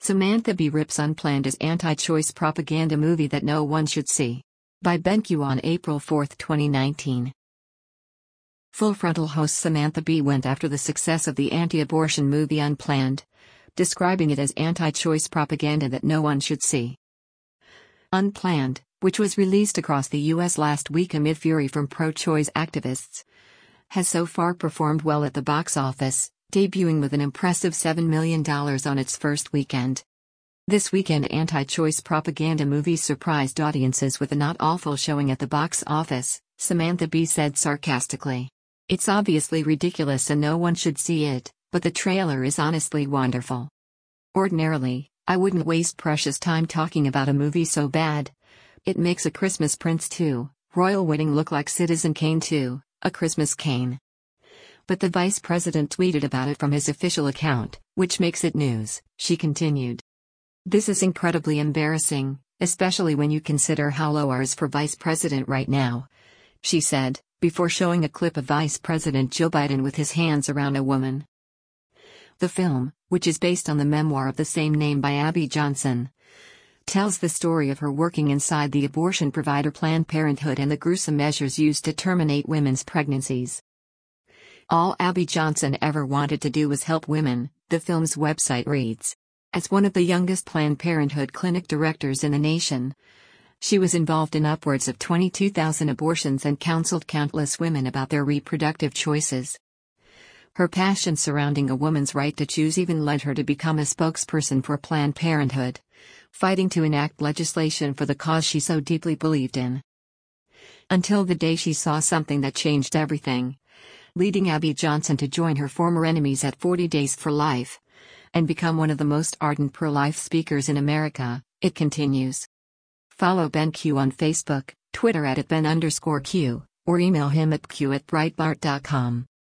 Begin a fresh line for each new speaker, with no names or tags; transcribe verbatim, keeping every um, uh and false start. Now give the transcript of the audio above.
Samantha Bee rips Unplanned as anti-choice propaganda movie that no one should see. By BenQ on April fourth, twenty nineteen. Full Frontal host Samantha Bee went after the success of the anti-abortion movie Unplanned, describing it as anti-choice propaganda that no one should see. Unplanned, which was released across the U S last week amid fury from pro-choice activists, has so far performed well at the box office, debuting with an impressive seven million dollars on its first weekend. This weekend, anti-choice propaganda movies surprised audiences with a not awful showing at the box office, Samantha Bee said sarcastically. It's obviously ridiculous and no one should see it, but the trailer is honestly wonderful. Ordinarily, I wouldn't waste precious time talking about a movie so bad. It makes A Christmas Prince two, Royal Wedding look like Citizen Kane two, A Christmas Kane. But the vice president tweeted about it from his official account, which makes it news, she continued. This is incredibly embarrassing, especially when you consider how low ours for vice president right now, she said, before showing a clip of Vice President Joe Biden with his hands around a woman. The film, which is based on the memoir of the same name by Abby Johnson, tells the story of her working inside the abortion provider Planned Parenthood and the gruesome measures used to terminate women's pregnancies. All Abby Johnson ever wanted to do was help women, the film's website reads. As one of the youngest Planned Parenthood clinic directors in the nation, she was involved in upwards of twenty-two thousand abortions and counseled countless women about their reproductive choices. Her passion surrounding a woman's right to choose even led her to become a spokesperson for Planned Parenthood, fighting to enact legislation for the cause she so deeply believed in. Until the day she saw something that changed everything, leading Abby Johnson to join her former enemies at forty Days for Life, and become one of the most ardent pro-life speakers in America, it continues. Follow BenQ on Facebook, Twitter at Ben underscore Q, or email him at q at breitbart dot com.